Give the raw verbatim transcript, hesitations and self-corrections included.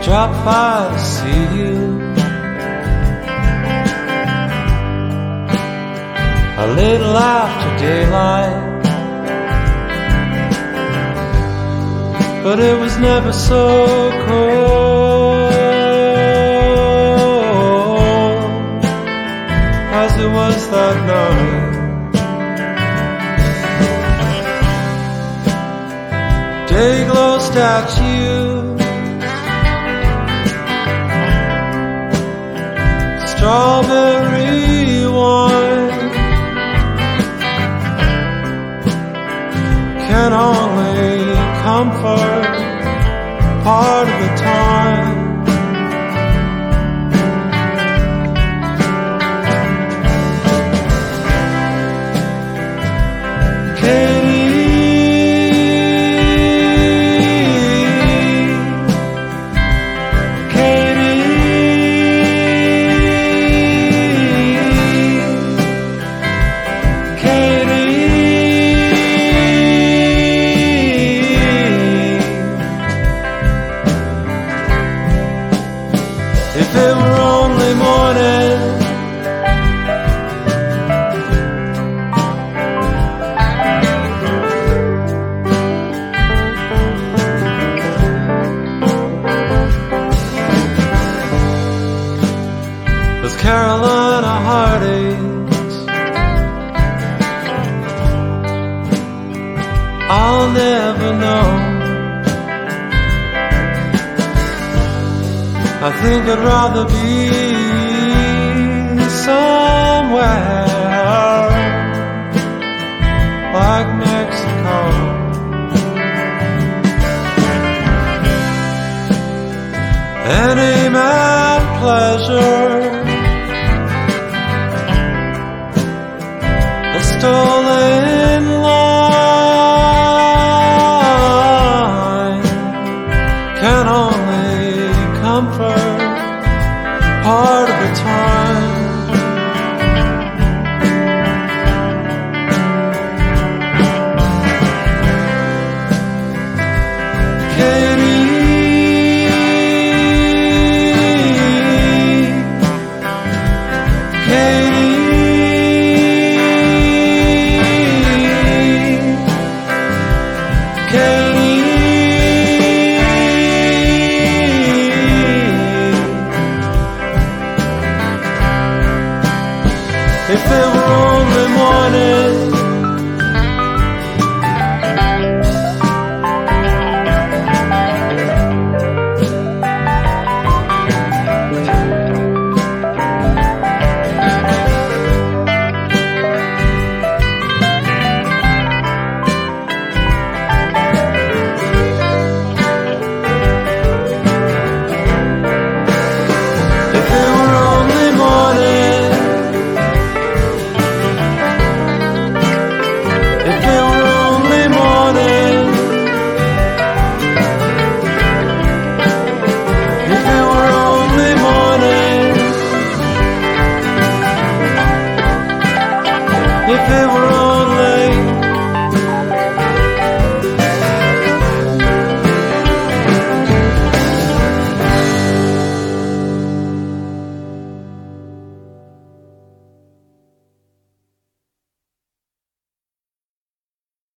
drop by to see you. A little after daylight, but it was never so cold as it was that night. Day-glow statue, strawberry wine, can only comfort part of the time. If it were only morning, those Carolina heartaches I'll never know. I think I'd rather be somewhere like Mexico. And aim at pleasure